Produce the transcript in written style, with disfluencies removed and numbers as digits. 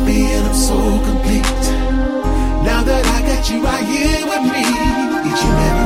me and I'm so complete. Now that I got you right here with me, each and every